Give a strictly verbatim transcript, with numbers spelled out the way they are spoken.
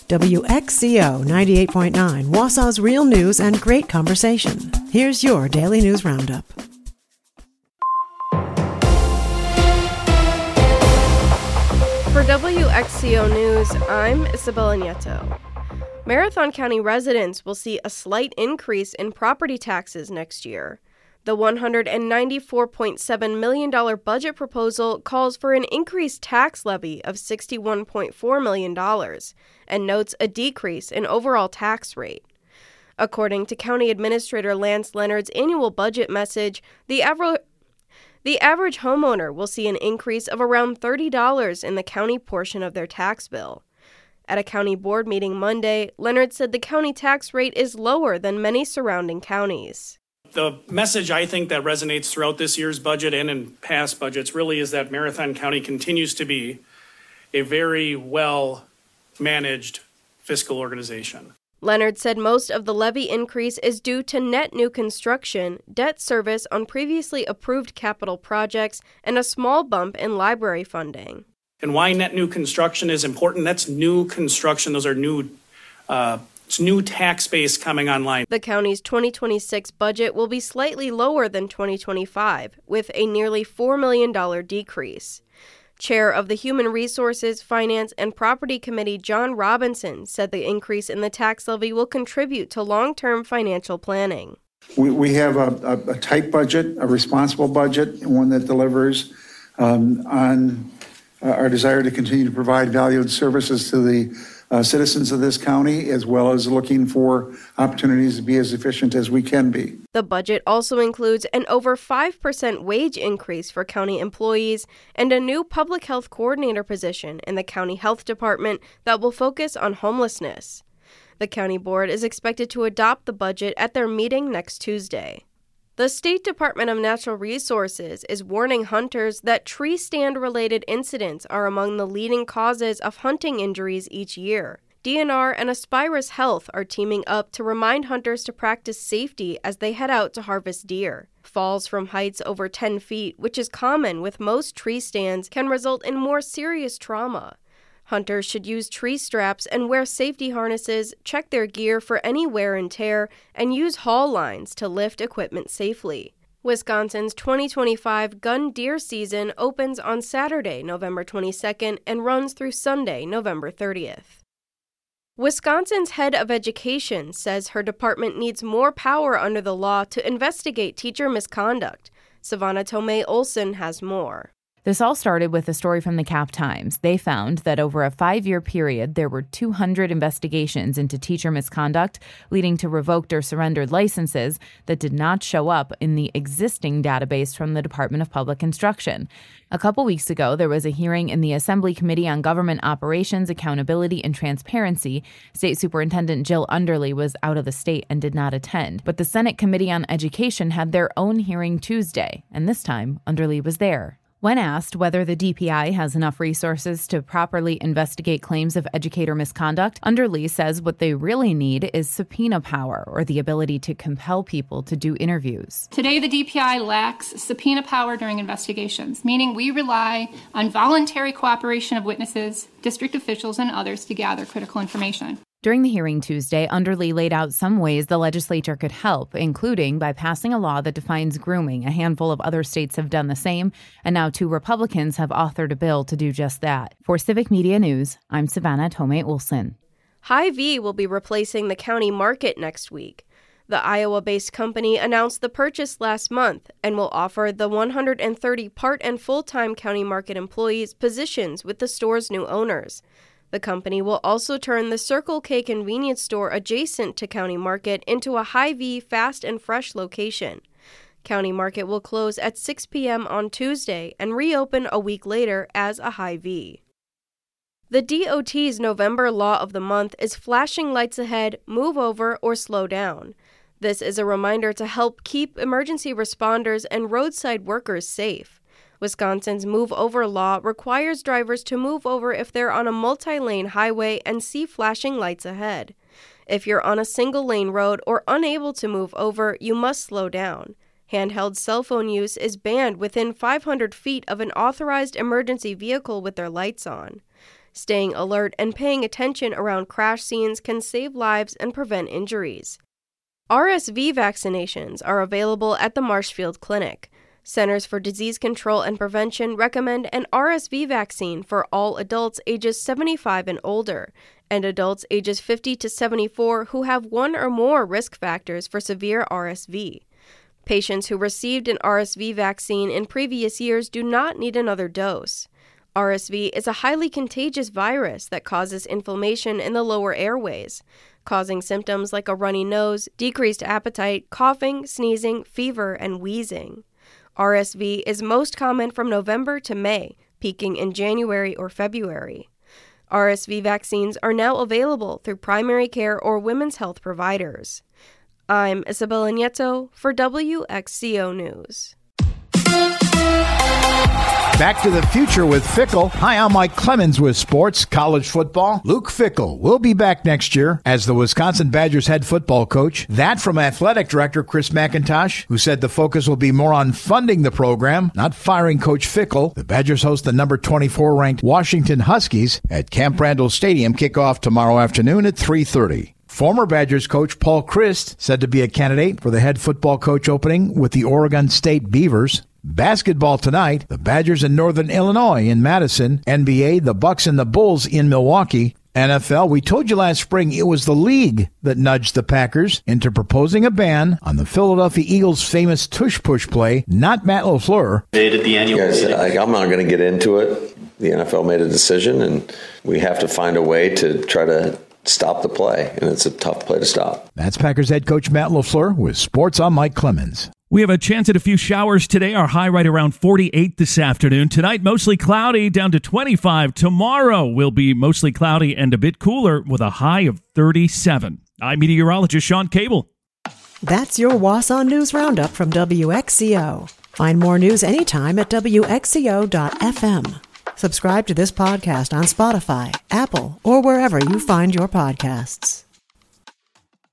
W X C O ninety-eight point nine, Wausau's real news and great conversation. Here's your Daily News Roundup. For W X C O News, I'm Isabella Nieto. Marathon County residents will see a slight increase in property taxes next year. The one hundred ninety-four point seven million dollars budget proposal calls for an increased tax levy of sixty-one point four million dollars and notes a decrease in overall tax rate. According to County Administrator Lance Leonard's annual budget message, the average The average homeowner will see an increase of around thirty dollars in the county portion of their tax bill. At a county board meeting Monday, Leonard said the county tax rate is lower than many surrounding counties. The message I think that resonates throughout this year's budget and in past budgets really is that Marathon County continues to be a very well-managed fiscal organization. Leonard said most of the levy increase is due to net new construction, debt service on previously approved capital projects, and a small bump in library funding. And why net new construction is important, that's new construction. Those are new uh, it's new tax base coming online. The county's twenty twenty-six budget will be slightly lower than twenty twenty-five, with a nearly four million dollars decrease. Chair of the Human Resources, Finance, and Property Committee, John Robinson, said the increase in the tax levy will contribute to long-term financial planning. We, we have a, a, a tight budget, a responsible budget, one that delivers um, on uh, our desire to continue to provide valued services to the uh, citizens of this county, as well as looking for opportunities to be as efficient as we can be. The budget also includes an over five percent wage increase for county employees and a new public health coordinator position in the county health department that will focus on homelessness. The county board is expected to adopt the budget at their meeting next Tuesday. The State Department of Natural Resources is warning hunters that tree stand-related incidents are among the leading causes of hunting injuries each year. D N R and Aspirus Health are teaming up to remind hunters to practice safety as they head out to harvest deer. Falls from heights over ten feet, which is common with most tree stands, can result in more serious trauma. Hunters should use tree straps and wear safety harnesses, check their gear for any wear and tear, and use haul lines to lift equipment safely. Wisconsin's twenty twenty-five gun deer season opens on Saturday, November twenty-second, and runs through Sunday, November thirtieth. Wisconsin's head of education says her department needs more power under the law to investigate teacher misconduct. Savannah Tomei Olson has more. This all started with a story from the Cap Times. They found that over a five-year period, there were two hundred investigations into teacher misconduct, leading to revoked or surrendered licenses that did not show up in the existing database from the Department of Public Instruction. A couple weeks ago, there was a hearing in the Assembly Committee on Government Operations, Accountability, and Transparency. State Superintendent Jill Underly was out of the state and did not attend. But the Senate Committee on Education had their own hearing Tuesday, and this time, Underly was there. When asked whether the D P I has enough resources to properly investigate claims of educator misconduct, Underly says what they really need is subpoena power, or the ability to compel people to do interviews. Today, the D P I lacks subpoena power during investigations, meaning we rely on voluntary cooperation of witnesses, district officials, and others to gather critical information. During the hearing Tuesday, Underly laid out some ways the legislature could help, including by passing a law that defines grooming. A handful of other states have done the same, and now two Republicans have authored a bill to do just that. For Civic Media News, I'm Savannah Tomei Olson. Hy-Vee will be replacing the county market next week. The Iowa-based company announced the purchase last month and will offer the one hundred thirty part- and full-time county market employees positions with the store's new owners. The company will also turn the Circle K convenience store adjacent to County Market into a Hy-Vee fast and fresh location. County Market will close at six p.m. on Tuesday and reopen a week later as a Hy-Vee. The D O T's November Law of the Month is flashing lights ahead, move over, or slow down. This is a reminder to help keep emergency responders and roadside workers safe. Wisconsin's Move Over law requires drivers to move over if they're on a multi-lane highway and see flashing lights ahead. If you're on a single-lane road or unable to move over, you must slow down. Handheld cell phone use is banned within five hundred feet of an authorized emergency vehicle with their lights on. Staying alert and paying attention around crash scenes can save lives and prevent injuries. R S V vaccinations are available at the Marshfield Clinic. Centers for Disease Control and Prevention recommend an R S V vaccine for all adults ages seventy-five and older, and adults ages fifty to seventy-four who have one or more risk factors for severe R S V. Patients who received an R S V vaccine in previous years do not need another dose. R S V is a highly contagious virus that causes inflammation in the lower airways, causing symptoms like a runny nose, decreased appetite, coughing, sneezing, fever, and wheezing. R S V is most common from November to May, peaking in January or February. R S V vaccines are now available through primary care or women's health providers. I'm Isabella Nieto for W X C O News. Back to the future with Fickle. Hi, I'm Mike Clemens with sports, college football. Luke Fickle will be back next year as the Wisconsin Badgers head football coach. That from athletic director Chris McIntosh, who said the focus will be more on funding the program, not firing Coach Fickle. The Badgers host the number twenty-four ranked Washington Huskies at Camp Randall Stadium. Kickoff tomorrow afternoon at three thirty. Former Badgers coach Paul Chryst said to be a candidate for the head football coach opening with the Oregon State Beavers. Basketball tonight, the Badgers in Northern Illinois in Madison. N B A, the Bucks and the Bulls in Milwaukee. N F L, we told you last spring it was the league that nudged the Packers into proposing a ban on the Philadelphia Eagles' famous tush-push play, not Matt LaFleur. They did the annual Guys, I, I'm not going to get into it. The N F L made a decision, and we have to find a way to try to stop the play, and it's a tough play to stop. That's Packers head coach Matt LaFleur with Sports on Mike Clemens. We have a chance at a few showers today. Our high right around forty-eight this afternoon. Tonight, mostly cloudy, down to twenty-five. Tomorrow will be mostly cloudy and a bit cooler with a high of thirty-seven. I'm meteorologist Sean Cable. That's your Wausau News Roundup from W X C O. Find more news anytime at W X C O dot F M. Subscribe to this podcast on Spotify, Apple, or wherever you find your podcasts.